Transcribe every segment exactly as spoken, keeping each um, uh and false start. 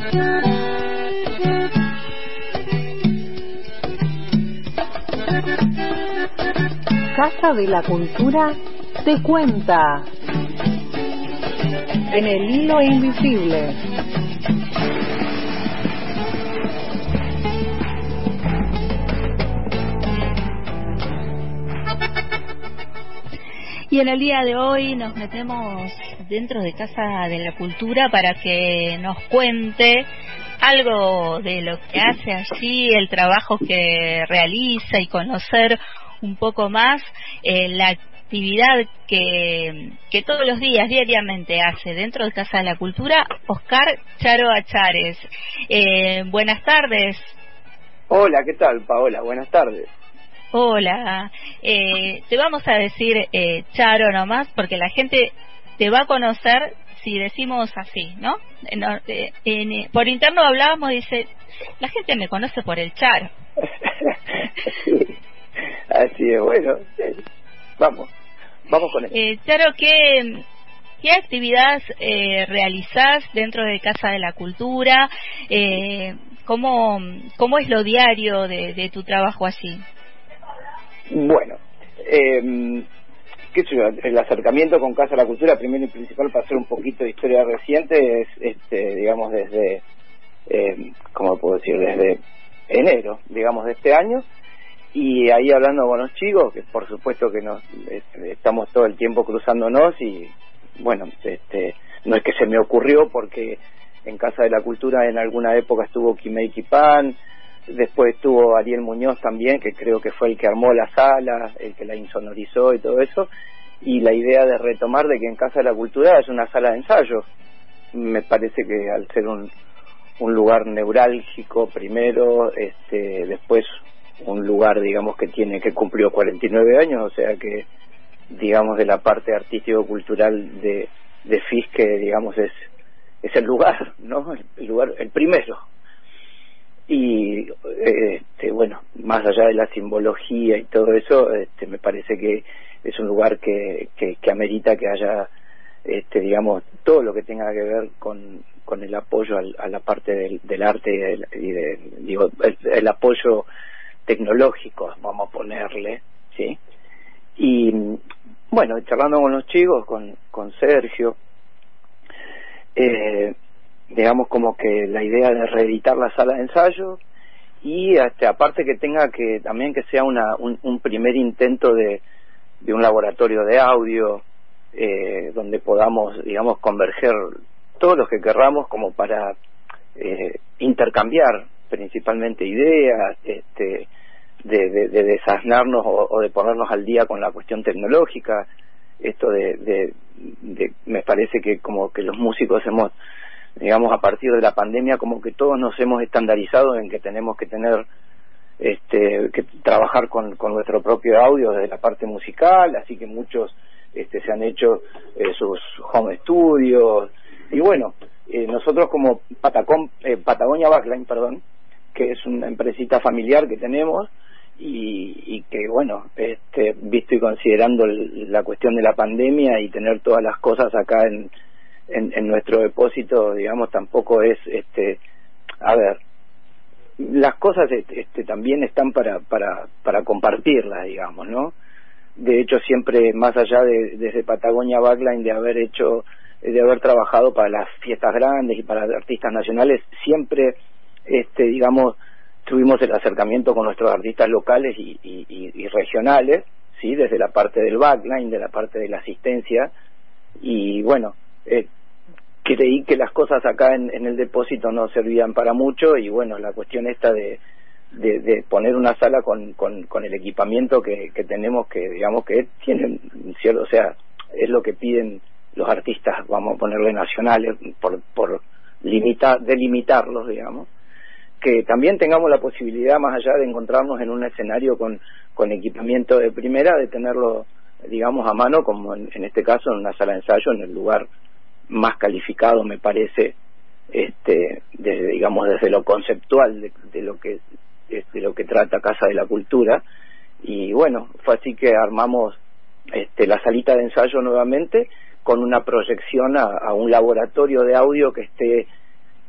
Casa de la Cultura te cuenta en el hilo invisible. Y en el día de hoy nos metemos dentro de Casa de la Cultura para que nos cuente algo de lo que hace allí, el trabajo que realiza y conocer un poco más eh, la actividad que, que todos los días, diariamente hace dentro de Casa de la Cultura, Oscar Charo Achares. Eh, buenas tardes. Hola, ¿qué tal, Paola? Buenas tardes. Hola, eh, te vamos a decir eh, Charo nomás, porque la gente te va a conocer si decimos así, ¿no? no eh, en, por interno hablábamos, dice, la gente me conoce por el Charo. Sí, así es, bueno, vamos, vamos con eso. Eh, Charo, ¿qué, qué actividades eh, realizás dentro de Casa de la Cultura? Eh, ¿cómo, ¿Cómo es lo diario de, de tu trabajo allí? Bueno, eh, qué sé yo, el acercamiento con Casa de la Cultura, primero y principal, para hacer un poquito de historia reciente, es, este, digamos, desde, eh, ¿cómo puedo decir? Desde enero, digamos, de este año, y ahí hablando con los chicos, que por supuesto que nos este, estamos todo el tiempo cruzándonos, y bueno, este, no es que se me ocurrió, porque en Casa de la Cultura en alguna época estuvo Quimei Kipan. Después estuvo Ariel Muñoz también, que creo que fue el que armó la sala, el que la insonorizó y todo eso, y la idea de retomar de que en Casa de la Cultura es una sala de ensayo. Me parece que al ser un, un lugar neurálgico primero, este, después un lugar, digamos, que tiene que cumplió cuarenta y nueve años, o sea que, digamos, de la parte artístico-cultural de, de F I S, que, digamos, es, es el lugar, ¿no? El lugar, el primero. Y este, bueno, más allá de la simbología y todo eso, este, me parece que es un lugar que, que, que amerita que haya, este, digamos, todo lo que tenga que ver con, con el apoyo al, a la parte del, del arte y, del, y de, digo, el, el apoyo tecnológico, vamos a ponerle, ¿sí? Y bueno, charlando con los chicos, con, con Sergio, eh, digamos como que la idea de reeditar la sala de ensayo, y hasta aparte que tenga que también que sea una un, un primer intento de, de un laboratorio de audio, eh, donde podamos, digamos, converger todos los que querramos, como para eh, intercambiar principalmente ideas, este de, de, de desasnarnos o, o de ponernos al día con la cuestión tecnológica. Esto de, de, de me parece que como que los músicos hemos, digamos, a partir de la pandemia, como que todos nos hemos estandarizado en que tenemos que tener, este, que trabajar con, con nuestro propio audio desde la parte musical, así que muchos este, se han hecho eh, sus home studios, y bueno, eh, nosotros como Patacom, eh, Patagonia Backline, perdón, que es una empresita familiar que tenemos, y, y que bueno, este, visto y considerando el, la cuestión de la pandemia y tener todas las cosas acá en En, en nuestro depósito, digamos, tampoco es, este, a ver, las cosas este, también están para, para, para compartirlas, digamos, ¿no? De hecho, siempre, más allá de desde Patagonia Backline, de haber hecho, de haber trabajado para las fiestas grandes y para artistas nacionales, siempre, este, digamos, tuvimos el acercamiento con nuestros artistas locales y, y, y, y regionales, ¿sí? Desde la parte del backline, de la parte de la asistencia, y bueno, eh, creí que las cosas acá en, en el depósito no servían para mucho, y bueno, la cuestión esta de, de, de poner una sala con, con, con el equipamiento que, que tenemos, que digamos que tienen cierto, o sea, es lo que piden los artistas, vamos a ponerle nacionales, por, por limitar, delimitarlos, digamos, que también tengamos la posibilidad, más allá de encontrarnos en un escenario con, con equipamiento de primera, de tenerlo, digamos, a mano, como en, en este caso en una sala de ensayo, en el lugar más calificado, me parece, este, desde, digamos, desde lo conceptual de, de lo que de lo que trata Casa de la Cultura. Y bueno, fue así que armamos este, la salita de ensayo nuevamente, con una proyección a, a un laboratorio de audio que esté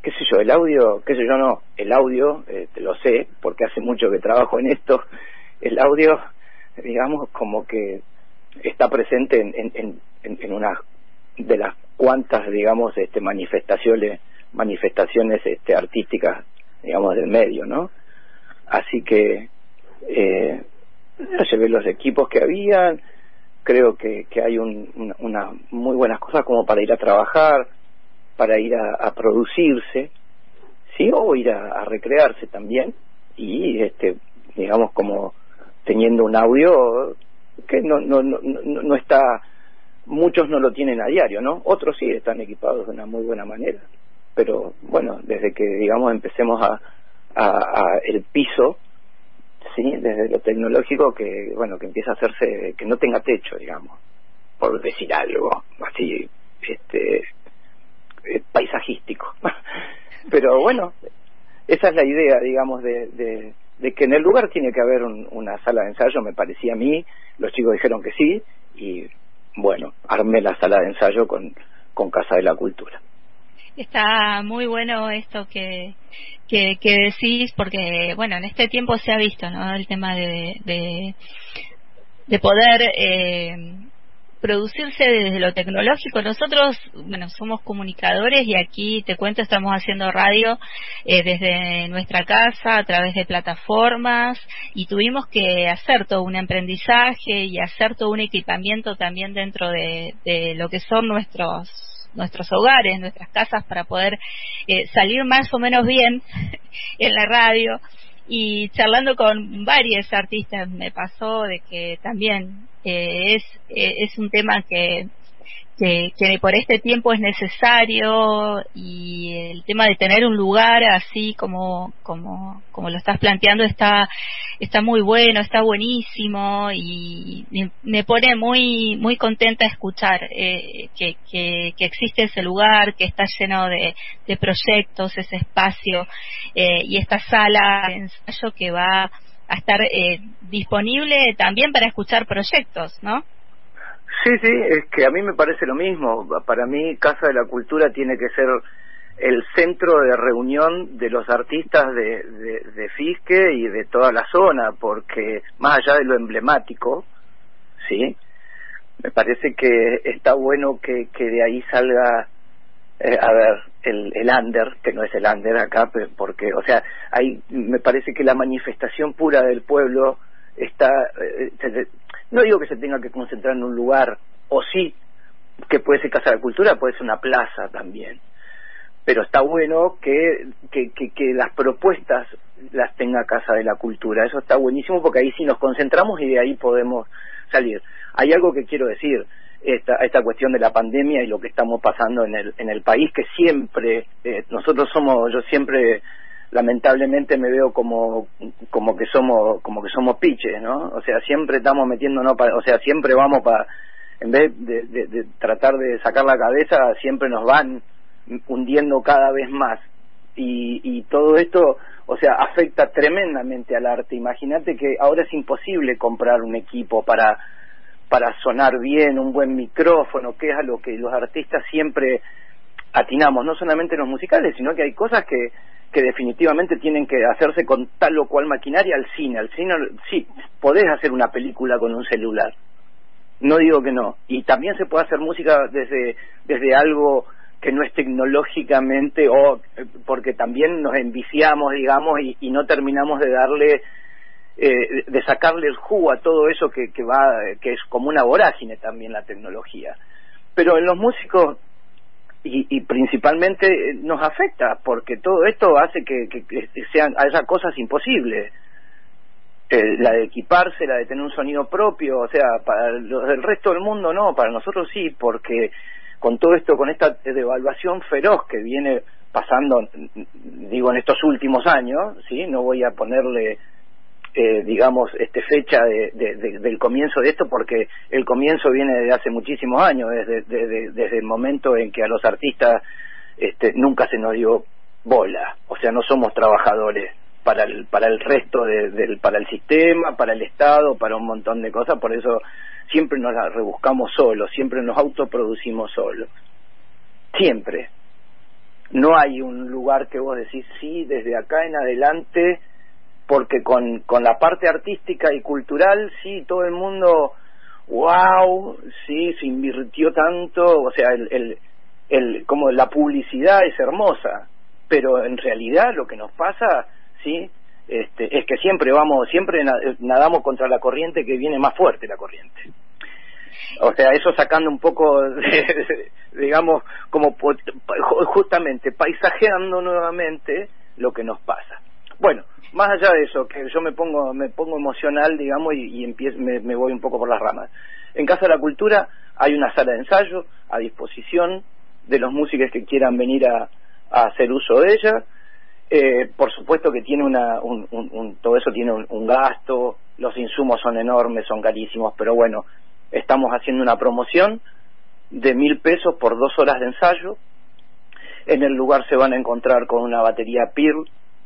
qué sé yo, el audio, qué sé yo, no, el audio, eh, te lo sé, porque hace mucho que trabajo en esto, el audio, digamos, como que está presente en, en, en, en una de las cuantas, digamos, este, manifestaciones, manifestaciones este, artísticas, digamos, del medio, ¿no? Así que, eh, llevé los equipos que habían, creo que, que hay un, una, una muy buenas cosas como para ir a trabajar, para ir a, a producirse, sí, o ir a, a recrearse también, y este, digamos, como teniendo un audio que no, no, no, no, no está, muchos no lo tienen a diario, ¿no? Otros sí están equipados de una muy buena manera, pero bueno, desde que, digamos, empecemos a, a, a el piso, sí, desde lo tecnológico, que bueno, que empieza a hacerse, que no tenga techo, digamos, por decir algo así, este, eh, paisajístico. Pero bueno, esa es la idea, digamos, de, de, de que en el lugar tiene que haber un, una sala de ensayo, me parecía a mí, los chicos dijeron que sí, y bueno, armé la sala de ensayo con, con Casa de la Cultura. Está muy bueno esto que, que, que decís, porque bueno, en este tiempo se ha visto, ¿no?, el tema de, de, de poder eh, producirse desde lo tecnológico. Nosotros, bueno, somos comunicadores y aquí, te cuento, estamos haciendo radio eh, desde nuestra casa a través de plataformas, y tuvimos que hacer todo un aprendizaje y hacer todo un equipamiento también dentro de, de lo que son nuestros nuestros hogares, nuestras casas, para poder eh, salir más o menos bien en la radio. Y charlando con varios artistas me pasó de que también eh, es eh, es un tema que, que que por este tiempo es necesario, y el tema de tener un lugar así como como como lo estás planteando está está muy bueno, está buenísimo, y me pone muy muy contenta escuchar eh, que, que que existe ese lugar, que está lleno de, de proyectos, ese espacio eh, y esta sala de ensayo que va a estar eh, disponible también para escuchar proyectos, ¿no? Sí, sí, es que a mí me parece lo mismo. Para mí, Casa de la Cultura tiene que ser el centro de reunión de los artistas de, de, de Fisque y de toda la zona, porque más allá de lo emblemático, sí, me parece que está bueno que, que de ahí salga, eh, a ver, el, el under, que no es el under acá, porque, o sea, ahí me parece que la manifestación pura del pueblo está, eh, se, no digo que se tenga que concentrar en un lugar, o sí, que puede ser Casa de la Cultura, puede ser una plaza también, pero está bueno que, que, que, que las propuestas las tenga Casa de la Cultura. Eso está buenísimo, porque ahí sí nos concentramos y de ahí podemos salir. Hay algo que quiero decir, esta, esta cuestión de la pandemia y lo que estamos pasando en el, en el país, que siempre, eh, nosotros somos, yo siempre lamentablemente me veo como como que somos como que somos piches, ¿no? O sea, siempre estamos metiéndonos, pa, o sea, siempre vamos para, en vez de, de, de tratar de sacar la cabeza, siempre nos van hundiendo cada vez más, y, y todo esto, o sea, afecta tremendamente al arte. Imagínate que ahora es imposible comprar un equipo para para sonar bien, un buen micrófono, que es a lo que los artistas siempre atinamos, no solamente en los musicales, sino que hay cosas que que definitivamente tienen que hacerse con tal o cual maquinaria. Al cine, al cine sí, podés hacer una película con un celular, no digo que no, y también se puede hacer música desde desde algo que no es tecnológicamente, o porque también nos enviciamos, digamos, y, y no terminamos de darle, eh, de sacarle el jugo a todo eso que, que va, que es como una vorágine también la tecnología. Pero en los músicos, Y, y principalmente nos afecta, porque todo esto hace que, que, que sean, haya cosas imposibles, eh, la de equiparse, la de tener un sonido propio, o sea, para los del resto del mundo no, para nosotros sí, porque con todo esto, con esta devaluación feroz que viene pasando, digo, en estos últimos años, sí, no voy a ponerle Eh, digamos, este fecha de, de, de, del comienzo de esto, porque el comienzo viene desde hace muchísimos años, desde, desde, desde el momento en que a los artistas este, nunca se nos dio bola, o sea, no somos trabajadores para el, para el resto de, del, para el sistema, para el Estado, para un montón de cosas. Por eso siempre nos la rebuscamos solos, siempre nos autoproducimos solos, siempre. no hay un lugar que vos decís, sí, desde acá en adelante, porque con, con la parte artística y cultural, sí, todo el mundo, wow, sí, se invirtió tanto, o sea, el, el, el como la publicidad es hermosa, pero en realidad lo que nos pasa, sí, este, es que siempre vamos, siempre nadamos contra la corriente, que viene más fuerte la corriente. O sea, eso sacando un poco, de, digamos, como justamente paisajeando nuevamente lo que nos pasa. Bueno, más allá de eso, que yo me pongo me pongo emocional, digamos, y, y empiezo, me, me voy un poco por las ramas. En Casa de la Cultura hay una sala de ensayo a disposición de los músicos que quieran venir a, a hacer uso de ella. Eh, por supuesto que tiene una un, un, un, todo eso tiene un, un gasto, los insumos son enormes, son carísimos, pero bueno, estamos haciendo una promoción de mil pesos por dos horas de ensayo. En el lugar se van a encontrar con una batería Pearl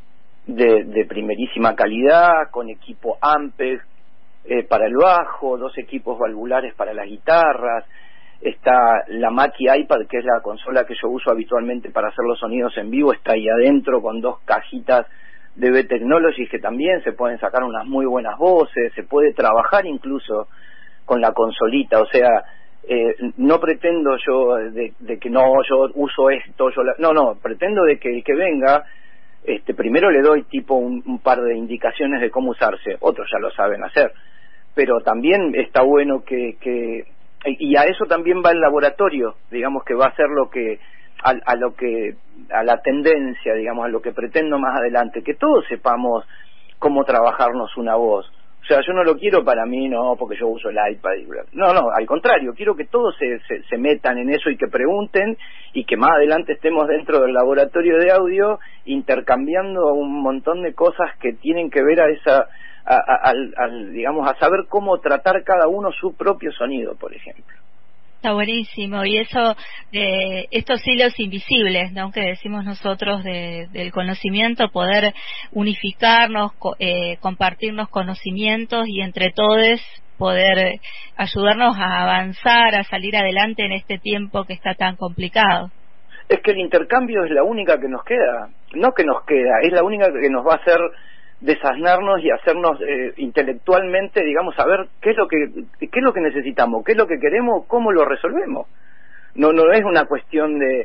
de, de primerísima calidad, con equipo Ampeg eh, para el bajo, dos equipos valvulares para las guitarras, está la Mackie iPad, que es la consola que yo uso habitualmente para hacer los sonidos en vivo, está ahí adentro con dos cajitas de B-Technologies que también se pueden sacar unas muy buenas voces, se puede trabajar incluso con la consolita, o sea, eh, no pretendo yo de, de que no, yo uso esto, yo la, no, no, pretendo de que el que venga, este, primero le doy tipo un, un par de indicaciones de cómo usarse, otros ya lo saben hacer, pero también está bueno que, que y a eso también va el laboratorio, digamos que va a ser lo que a, a lo que a la tendencia, digamos, a lo que pretendo más adelante, que todos sepamos cómo trabajarnos una voz. O sea, yo no lo quiero para mí, no, porque yo uso el iPad. Y bla. No, no, al contrario, quiero que todos se, se, se metan en eso y que pregunten, y que más adelante estemos dentro del laboratorio de audio intercambiando un montón de cosas que tienen que ver a esa, a, a, al, al, digamos, a saber cómo tratar cada uno su propio sonido, por ejemplo. Está buenísimo, y eso, eh, estos hilos invisibles, ¿no?, que decimos nosotros de, del conocimiento, poder unificarnos, co eh, compartirnos conocimientos y entre todos poder ayudarnos a avanzar, a salir adelante en este tiempo que está tan complicado. Es que el intercambio es la única que nos queda, no que nos queda, es la única que nos va a hacer desasnarnos y hacernos eh, intelectualmente, digamos, saber qué es lo que qué es lo que necesitamos, qué es lo que queremos, cómo lo resolvemos. No no es una cuestión de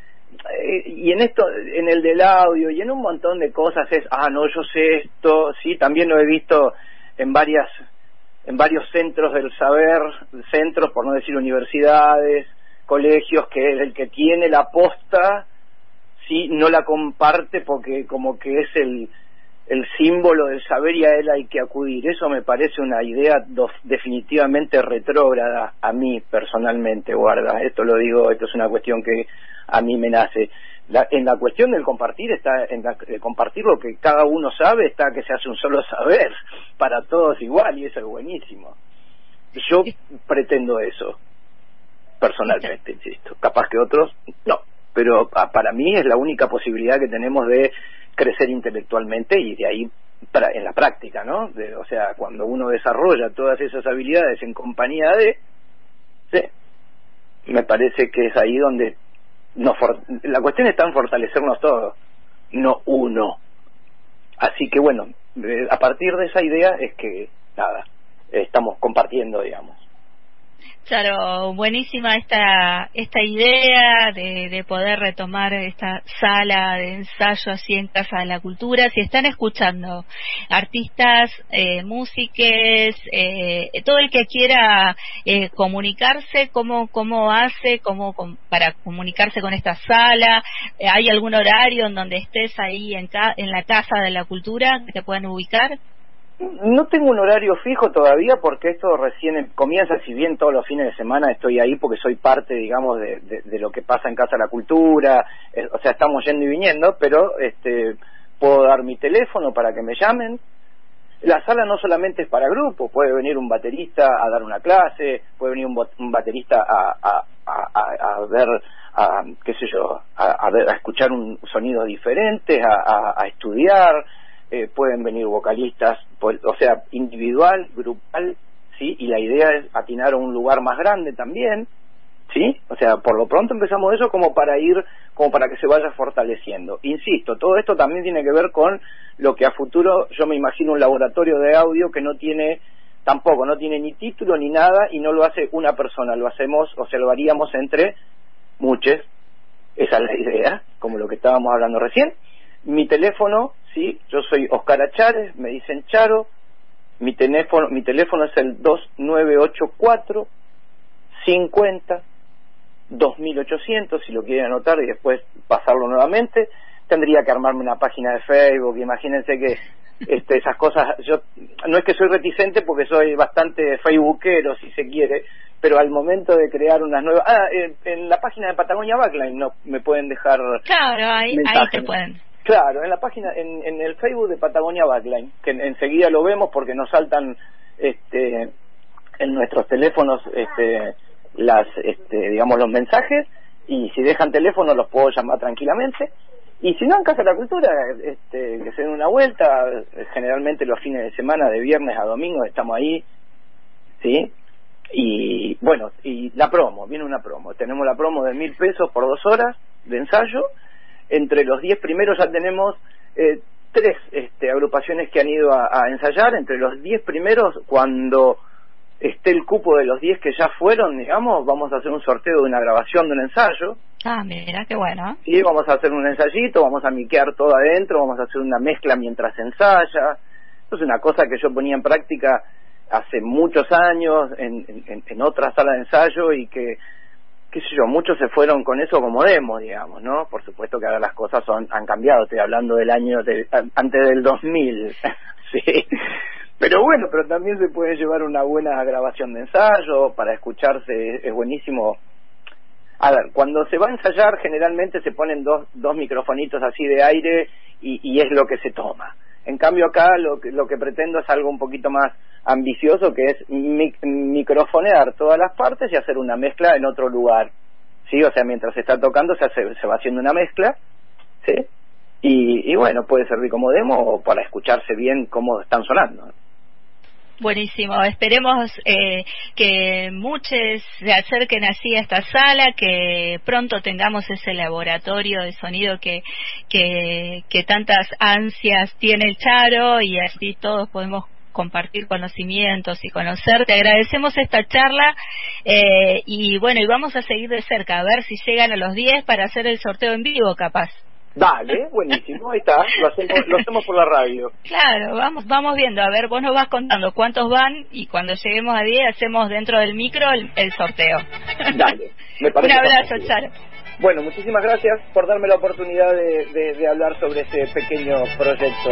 eh, y en esto, en el del audio y en un montón de cosas es, ah, no, yo sé esto, sí, también lo he visto en varias en varios centros del saber, centros por no decir universidades, colegios, que el que tiene la posta, sí, no la comparte porque como que es el el símbolo del saber y a él hay que acudir. Eso me parece una idea do, definitivamente retrógrada a mí personalmente, guarda, esto lo digo, esto es una cuestión que a mí me nace. La, en la cuestión del compartir está, en la, de compartir lo que cada uno sabe, está que se hace un solo saber para todos igual, y eso es buenísimo. Yo pretendo eso personalmente, insisto, capaz que otros no, pero para mí es la única posibilidad que tenemos de crecer intelectualmente, y de ahí para, en la práctica, ¿no? De, o sea, cuando uno desarrolla todas esas habilidades en compañía de, sí, me parece que es ahí donde nos for, la cuestión está en fortalecernos todos, no uno. Así que bueno, a partir de esa idea es que nada, estamos compartiendo, digamos. Claro, buenísima esta esta idea de, de poder retomar esta sala de ensayo así en Casa de la Cultura. Si están escuchando artistas, eh, músicos, eh, todo el que quiera eh, comunicarse, ¿cómo cómo hace cómo com, para comunicarse con esta sala? Eh, ¿Hay algún horario en donde estés ahí en, ca, en la Casa de la Cultura que te puedan ubicar? No tengo un horario fijo todavía porque esto recién comienza, si bien todos los fines de semana estoy ahí porque soy parte, digamos, de, de, de lo que pasa en Casa de la Cultura, eh, o sea, estamos yendo y viniendo, pero este puedo dar mi teléfono para que me llamen. La sala no solamente es para grupos, puede venir un baterista a dar una clase, puede venir un, un baterista a, a, a, a ver, a, qué sé yo, a, a, ver, a escuchar un sonido diferente, a, a, a estudiar. Eh, pueden venir vocalistas, pues, o sea, individual, grupal, sí, y la idea es atinar a un lugar más grande también, sí, o sea, por lo pronto empezamos eso como para ir como para que se vaya fortaleciendo. Insisto, todo esto también tiene que ver con lo que a futuro yo me imagino un laboratorio de audio que no tiene, tampoco, no tiene ni título ni nada, y no lo hace una persona, lo hacemos, o sea, lo haríamos entre muchos. Esa es la idea, como lo que estábamos hablando recién. Mi teléfono, sí, yo soy Oscar Achares, me dicen Charo. Mi teléfono, mi teléfono es el dos nueve ocho cuatro cincuenta dos mil ochocientos, si lo quieren anotar y después pasarlo nuevamente. Tendría que armarme una página de Facebook, imagínense que este, esas cosas, yo no es que soy reticente porque soy bastante facebookero, si se quiere, pero al momento de crear unas nuevas... Ah, en, en la página de Patagonia Backline no me pueden dejar... Claro, ahí, ahí te pueden... Claro, en la página, en, en el Facebook de Patagonia Backline, que en, enseguida lo vemos porque nos saltan este, en nuestros teléfonos este, las, este, digamos, los mensajes, y si dejan teléfono los puedo llamar tranquilamente. Y si no, en Casa de la Cultura, este, que se den una vuelta, generalmente los fines de semana, de viernes a domingo, estamos ahí, ¿sí? Y bueno, y la promo, viene una promo. Tenemos la promo de mil pesos por dos horas de ensayo. Entre los diez primeros ya tenemos eh, tres este, agrupaciones que han ido a, a ensayar. Entre los diez primeros, cuando esté el cupo de los diez que ya fueron, digamos, vamos a hacer un sorteo de una grabación de un ensayo. Ah, mira, qué bueno. Sí, vamos a hacer un ensayito, vamos a miquear todo adentro, vamos a hacer una mezcla mientras ensaya. Eso es una cosa que yo ponía en práctica hace muchos años en, en, en otra sala de ensayo, y que, qué sé yo, muchos se fueron con eso como demo, digamos, ¿no? Por supuesto que ahora las cosas son, han cambiado, estoy hablando del año de, antes del dos mil, sí. Pero bueno, pero también se puede llevar una buena grabación de ensayo, para escucharse, es buenísimo. A ver, cuando se va a ensayar generalmente se ponen dos, dos microfonitos así de aire y, y es lo que se toma. En cambio acá lo que, lo que pretendo es algo un poquito más ambicioso, que es mic microfonear todas las partes y hacer una mezcla en otro lugar, ¿sí? O sea, mientras se está tocando se, hace, se va haciendo una mezcla, ¿sí? Y, y bueno, puede servir como demo o para escucharse bien cómo están sonando. Buenísimo, esperemos eh, que muchos se acerquen así a esta sala, que pronto tengamos ese laboratorio de sonido que, que, que tantas ansias tiene el Charo, y así todos podemos compartir conocimientos y conocer. Te agradecemos esta charla eh, y bueno, y vamos a seguir de cerca, a ver si llegan a los diez para hacer el sorteo en vivo, capaz. Dale, buenísimo, ahí está, lo hacemos, lo hacemos por la radio. Claro, vamos vamos viendo, a ver, vos nos vas contando cuántos van, y cuando lleguemos a diez hacemos dentro del micro el, el sorteo. Dale, me parece. Un abrazo, Charo. Bueno, muchísimas gracias por darme la oportunidad de, de, de hablar sobre este pequeño proyecto.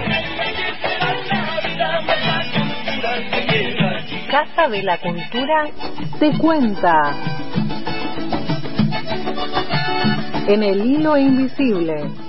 Casa de la Cultura te cuenta. En el hilo invisible.